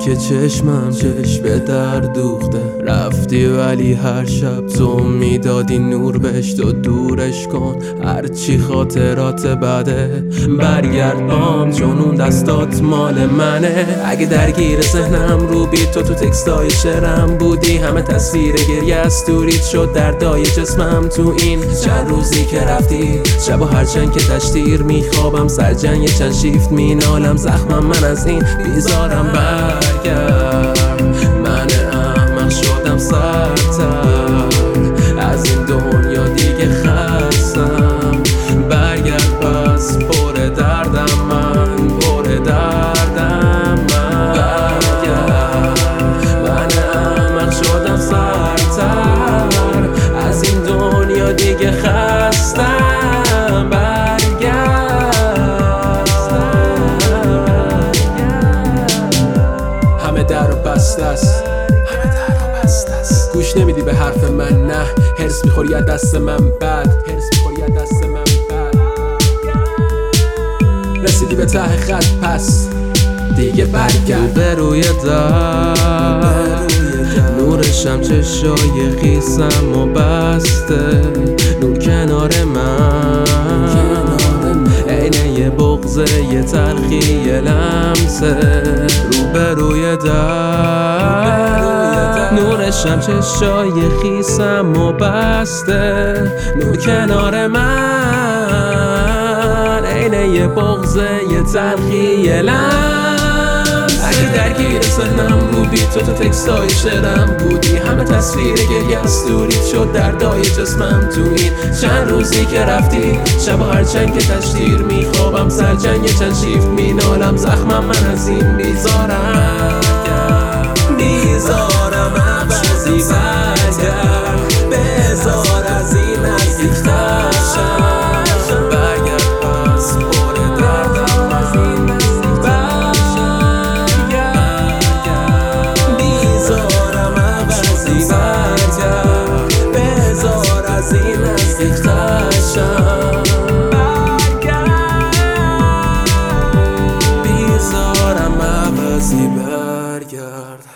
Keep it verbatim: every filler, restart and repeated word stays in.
که چشمم چشم در دوخته رفتی، ولی هر شب تو میدادی نور بهش، تو دورش کن هرچی خاطرات بده، برگرد بام چون اون دستات مال منه. اگه درگیر ذهنم رو بی تو تو تکستای شعرم بودی، همه تصویر گریه استوریت شد دردای جسمم تو این چند روزی که رفتی. شب و هرچند که تشتیر میخوابم سرجنگ یه چند شیفت مینالم، زخمم من از این بیزارم برگرد. من احمق شدم سرتر از این دنیا دیگه خستم، برگرد پس پر دردم من پر دردم من برگرد. من احمق شدم سرتر از این دنیا دیگه خستم، همه در رو بسته است، همه در رو بسته است. گوش نمیدی به حرف من، نه هرس میخوری از دست من بد، هرس میخوری از دست من بد. رسیدی به ته خط پس دیگه برگرد. به روی در نورشم چشای خیسم و بسته، نور کنار من عینه یه بغضه یه تلخی یه لمسه. رو به روی در نورشم چشای خیسم و بسته، نور کنار من عینه یه بغضه یه تلخی یه لمسه. اگه درگیر ذهنم رو بی تو تو تکستای شعرم بودی، همه تصویر گریه استوریت شد دردای جسمم تو این چند روزی که رفتی. شب و هرچند که تشتیر میخوابم سرجنگ یه چند شیفت مینالم، زخمم من از این بیزارم بیزارم عوضی برگرد، بذار از این نزدیک‌تر شم، برگرد پس پر دردم از این نزدیک‌تر شم، بیزارم عوضی برگرد، بذار از این نزدیک‌تر شم، بیزارم عوضی برگرد.